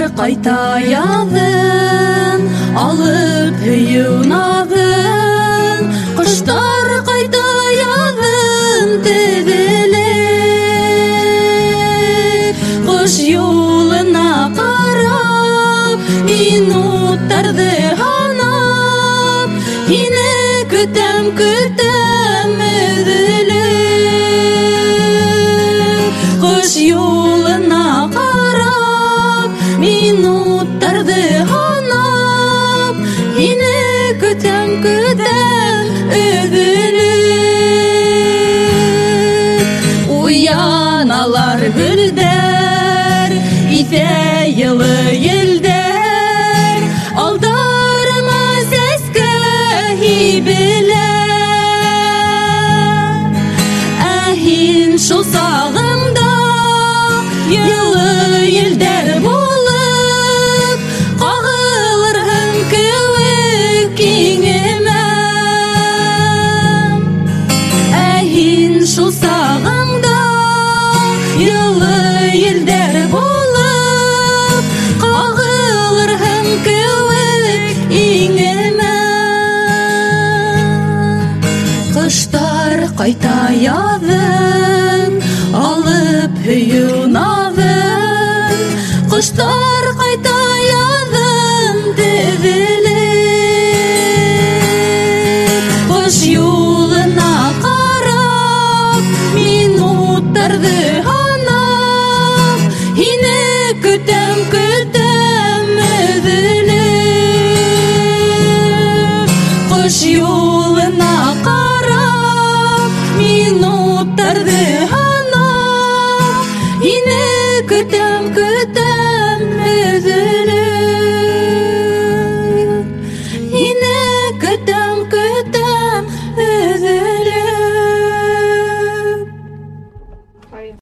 Кайта язын, алып юнагын, Кыштар кайта язын тезелеп. Кыш юлына карап, минуттарды санап, Сине көтәм өзелеп. Кыш юлына карап, минуттарды санап, Сине көтәм өзелеп. Уяналар гөлдәр, исә йылы елдәр, алдарыма сәскә һибеләр. Ә һин шул сагымда йылы елдәр булып, кагылырһың кеүек киңемә. Ә һин шул сагымда йылы елдәр булып, кагылырһың кеүек иңемә. Кыштар кайта язын, алып юнагын, Кыштар кайта язын тезелеп. Кыш юлына карап, минуттарды санап, Сине көтәм өзелеп. Кыш юлына карап, минуттарды санап, Сине көтәм